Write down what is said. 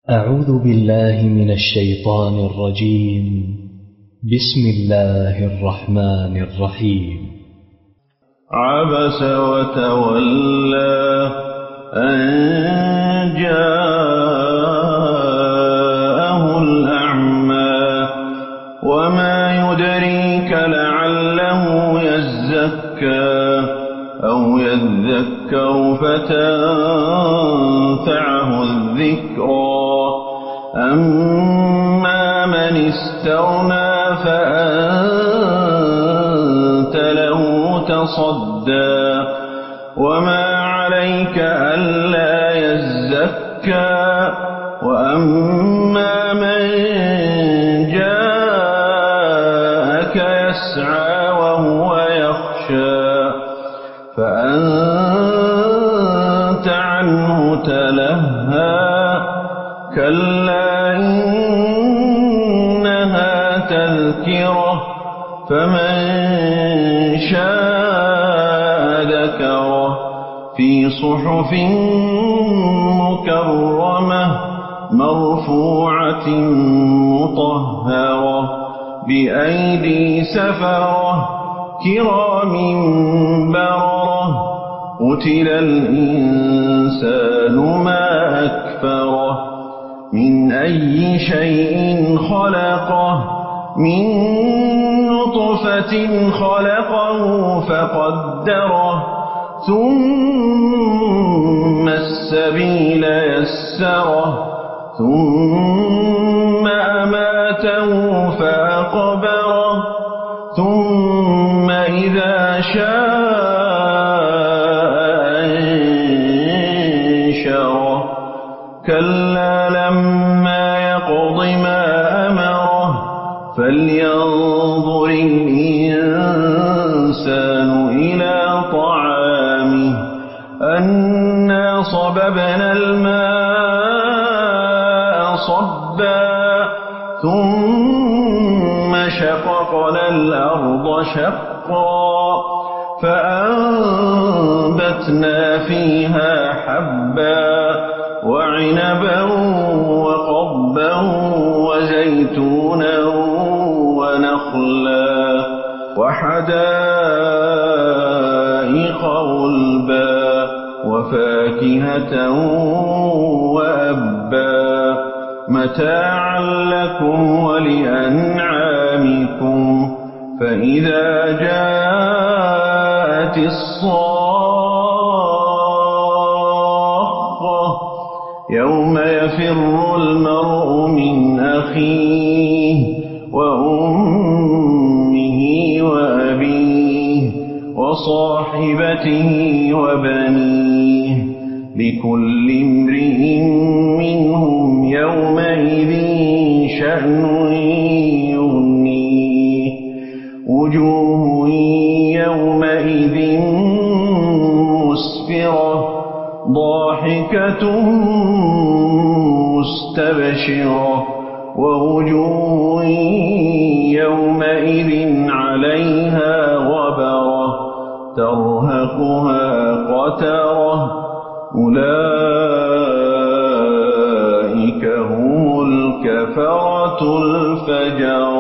أعوذ بالله من الشيطان الرجيم. بسم الله الرحمن الرحيم. عبس وتولى أن جاءه الأعمى وما يدريك لعله يزكى أو يذكر فتنفعه الذكرى أما من استغنى فأنت له تصدى وما عليك ألا يزكى وأما من جاءك يسعى وهو يخشى فأنت عنه تلهى كلا إنها تذكرة فمن شاء ذكره في صحف مكرمة مرفوعة مطهرة بأيدي سفرة كرام بررة قتل الإنسان ما أكفره من أي شيء خلقه من نطفة خلقه فقدره ثم السبيل يسره ثم أماته فأقبره ثم إذا شاء أنشره كلا لما يقض ما أمره فلينظر الإنسان إلى طعامه أنا صببنا الماء صبا ثم شققنا الأرض شقا فأنبتنا فيها حبا وعنبا وقضبا وزيتونا ونخلا وحدائق غلبا وفاكهة وأبا متاعا لكم ولأنعامكم فإذا جاءت الصاخة يوم يفر المرء من أخيه وأمه وأبيه وصاحبته وبنيه لكل امرئ منهم يومئذ شأن يغنيه وجوه يومئذ مسفرة ضاحكة مستبشرة ووجوه يومئذ عليها غبرة ترهقها قترة أولئك هم الكفرة الفجرة.